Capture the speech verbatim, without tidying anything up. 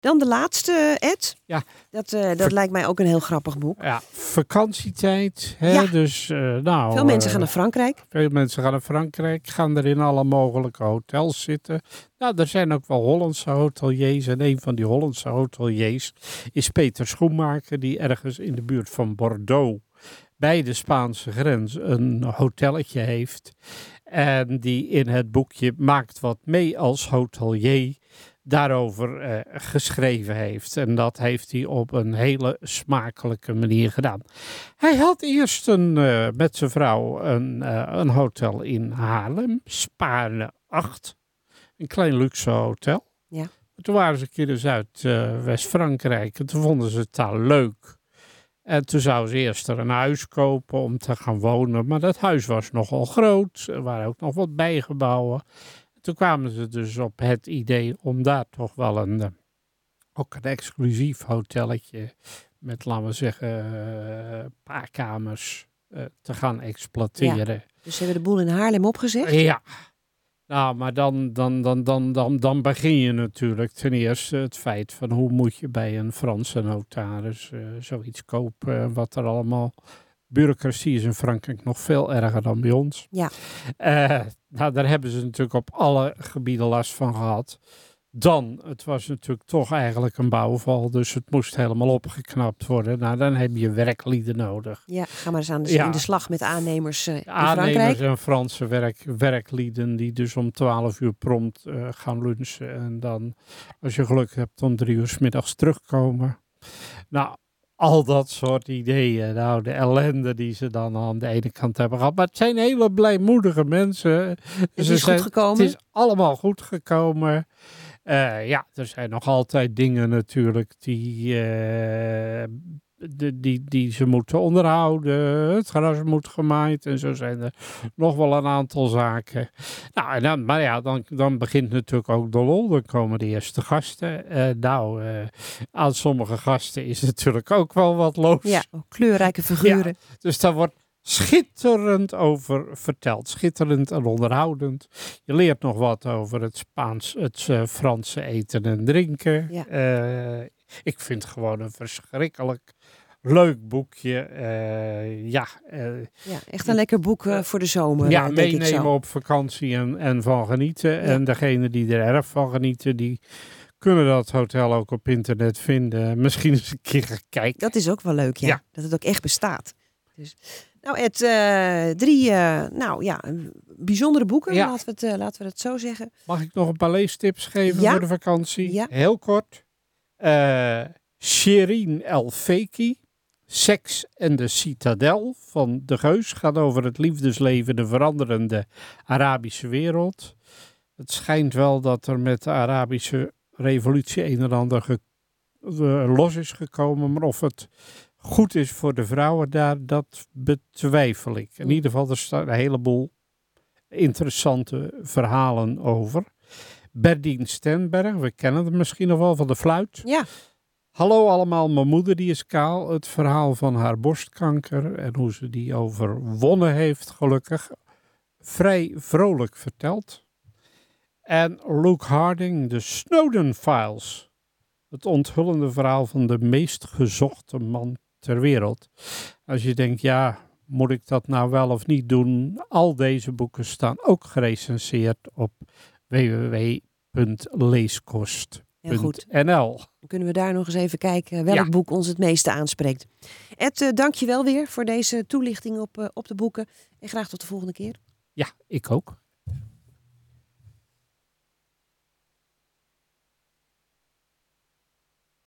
Dan de laatste, Ed. Ja. Dat, uh, dat Ver- lijkt mij ook een heel grappig boek. Ja, vakantietijd. Hè? Ja. Dus, uh, nou, Veel mensen uh, gaan naar Frankrijk. Veel mensen gaan naar Frankrijk, gaan er in alle mogelijke hotels zitten. Nou, er zijn ook wel Hollandse hoteliers. En een van die Hollandse hoteliers is Peter Schoenmaker, die ergens in de buurt van Bordeaux, bij de Spaanse grens, een hotelletje heeft. En die in het boekje Maakt wat mee als hotelier daarover uh, geschreven heeft. En dat heeft hij op een hele smakelijke manier gedaan. Hij had eerst een, uh, met zijn vrouw een, uh, een hotel in Haarlem, Spaarne acht. Een klein luxe hotel. Ja. Toen waren ze een keer dus uit uh, West-Frankrijk en toen vonden ze het daar leuk. En toen zou ze eerst er een huis kopen om te gaan wonen. Maar dat huis was nogal groot. Er waren ook nog wat bijgebouwen. Toen kwamen ze dus op het idee om daar toch wel een, ook een exclusief hotelletje met, laten we zeggen, een paar kamers uh, te gaan exploiteren. Ja, dus ze hebben de boel in Haarlem opgezegd? Ja. Nou, maar dan, dan, dan, dan, dan, dan begin je natuurlijk ten eerste het feit van hoe moet je bij een Franse notaris uh, zoiets kopen, wat er allemaal... Bureaucratie is in Frankrijk nog veel erger dan bij ons. Ja. Uh, nou, daar hebben ze natuurlijk op alle gebieden last van gehad. Dan, het was natuurlijk toch eigenlijk een bouwval, dus het moest helemaal opgeknapt worden. Nou, dan heb je werklieden nodig. Ja, ga maar eens aan de, ja. in de slag met aannemers uh, in aannemers Frankrijk. en Franse werk, werklieden die dus om twaalf uur prompt uh, gaan lunchen. En dan, als je geluk hebt, om drie uur 's middags terugkomen. Nou, al dat soort ideeën, nou de ellende die ze dan aan de ene kant hebben gehad. Maar het zijn hele blijmoedige mensen. Het is ze goed zijn, gekomen. Het is allemaal goed gekomen. Uh, ja, er zijn nog altijd dingen natuurlijk die, uh, die, die, die ze moeten onderhouden. Het gras moet gemaaid en zo zijn er nog wel een aantal zaken. Nou, en dan, maar ja, dan, dan begint natuurlijk ook de lol. Dan komen de eerste gasten. Uh, nou, uh, aan sommige gasten is natuurlijk ook wel wat los. Ja, kleurrijke figuren. Ja, dus daar wordt schitterend over verteld. Schitterend en onderhoudend. Je leert nog wat over het Spaans, het uh, Franse eten en drinken. Ja. Uh, ik vind het gewoon een verschrikkelijk leuk boekje. Uh, ja, uh, ja, echt een lekker boek uh, voor de zomer. Ja, uh, denk meenemen ik zo. op vakantie en, en van genieten. Ja. En degene die er erg van genieten, die kunnen dat hotel ook op internet vinden. Misschien eens een keer gaan kijken. Dat is ook wel leuk, ja. ja. Dat het ook echt bestaat. Dus, nou Ed, uh, drie uh, nou, ja, bijzondere boeken, ja. laten, we het, uh, laten we het zo zeggen. Mag ik nog een paar leestips geven ja. voor de vakantie? Ja. Heel kort. Uh, Shirin El-Feki, Seks en de Citadel van De Geus. Gaat over het liefdesleven in de veranderende Arabische wereld. Het schijnt wel dat er met de Arabische revolutie een en ander ge- uh, los is gekomen. Maar of het goed is voor de vrouwen daar, dat betwijfel ik. In ieder geval, er staan een heleboel interessante verhalen over. Berdien Stenberg, we kennen het misschien nog wel van de fluit. Ja. Hallo allemaal, mijn moeder die is kaal. Het verhaal van haar borstkanker en hoe ze die overwonnen heeft, gelukkig. Vrij vrolijk verteld. En Luke Harding, de Snowden Files. Het onthullende verhaal van de meest gezochte man ter wereld. Als je denkt, ja, moet ik dat nou wel of niet doen? Al deze boeken staan ook gerecenseerd op w w w punt leeskost punt n l. Dan kunnen we daar nog eens even kijken welk ja. boek ons het meeste aanspreekt. Ed, uh, dank je wel weer voor deze toelichting op, uh, op de boeken. En graag tot de volgende keer. Ja, ik ook.